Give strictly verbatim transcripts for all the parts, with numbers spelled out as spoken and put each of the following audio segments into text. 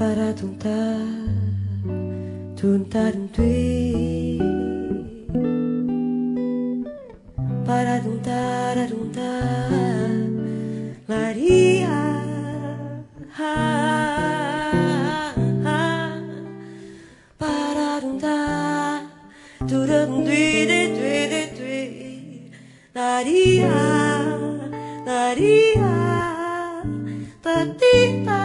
Paratunta, tuntaruntuí. Paratuntararunta, laria. Pararunta, turunduí, laria, laria, tatita.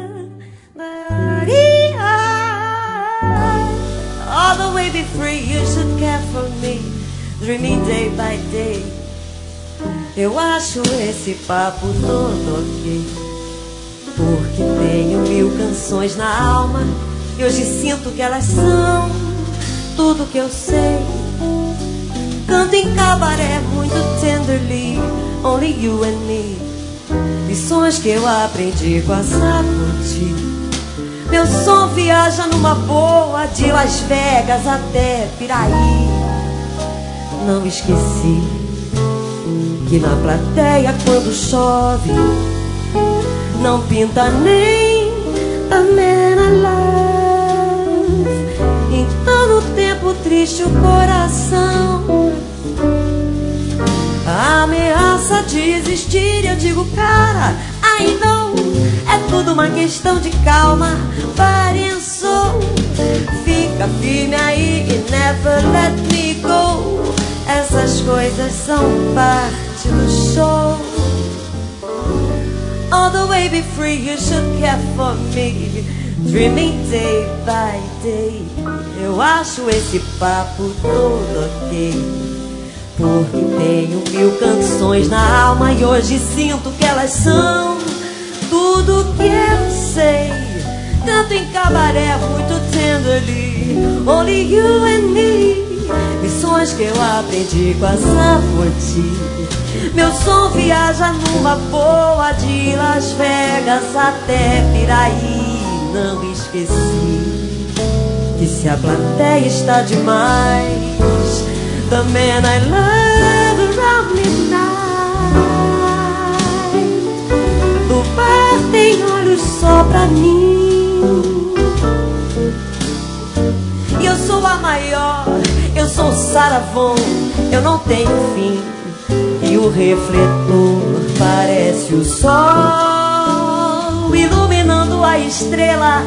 All the way be free, you should care for me, dreaming day by day. Eu acho esse papo todo ok, porque tenho mil canções na alma e hoje sinto que elas são tudo que eu sei. Canto em cabaré muito tenderly, only you and me. Lições que eu aprendi com a Saputi. Meu som viaja numa boa de Las Vegas até Piraí. Não esqueci que na plateia quando chove não pinta nem a man I love. Então no tempo triste o coração ameaça desistir. Eu digo, cara, I know, é tudo uma questão de calma. Parençou, fica firme aí e never let me go. Essas coisas são parte do show. All the way be free, you should care for me, dreaming day by day. Eu acho esse papo todo ok, porque tenho mil canções na alma e hoje sinto que elas são tudo que eu sei. Canto em cabaré muito tenderly, only you and me. Lições que eu aprendi com a Saputi. Meu som viaja numa boa de Las Vegas até Piraí. Não esqueci que se a plateia está demais, the man I love around midnight, do bar tem olhos só pra mim. E eu sou a maior, eu sou Sarah Vaughan, eu não tenho fim. E o refletor parece o sol, iluminando a estrela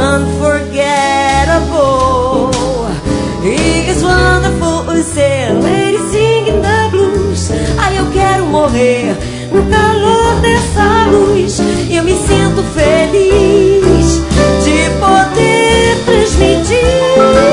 unforgettable. It's wonderful, say, lady singing the blues. Ai, eu quero morrer no calor dessa luz. E eu me sinto feliz de poder transmitir.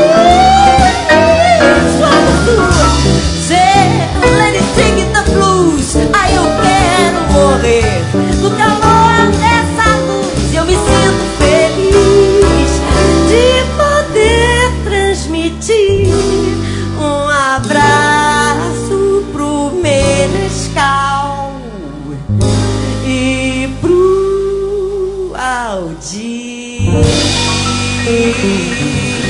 It's wonderful, say, lady singing the blues. Ai, eu quero morrer no calor dessa luz. E eu me sinto feliz de poder transmitir um abraço pro Menescal e pro Aldir.